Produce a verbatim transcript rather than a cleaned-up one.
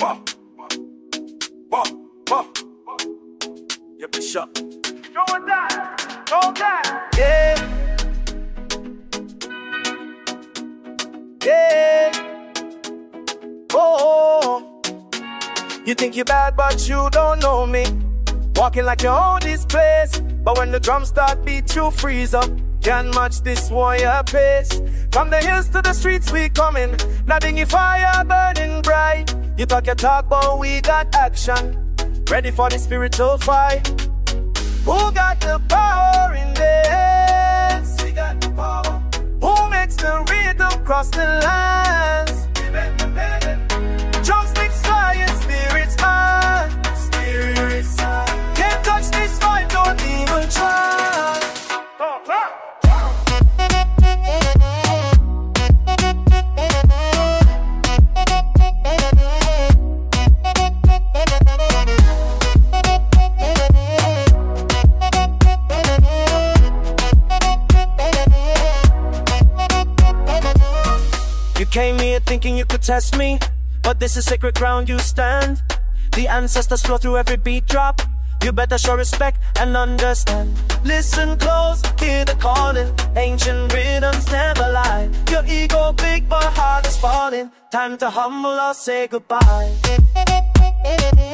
Bah, bah, bah. Yeah, Bishop. Don't die, don't die. Yeah. Yeah. Oh. You think you're bad, but you don't know me. Walking like you own this place, but when the drums start beat, you freeze up. Can't match this warrior pace. From the hills to the streets we coming, nothing if fire burning bright. You talk your talk, but we got action. Ready for the spiritual fight. Who got the power in this? We got the power. Who makes the rhythm cross the lines? Drumsticks flying, spirits high. Spirits high. Can't touch this vibe, don't even try. You came here thinking you could test me, but this is sacred ground you stand. The ancestors flow through every beat drop. You better show respect and understand. Listen close, hear the calling. Ancient rhythms never lie. Your ego big but heart is falling. Time to humble or say goodbye.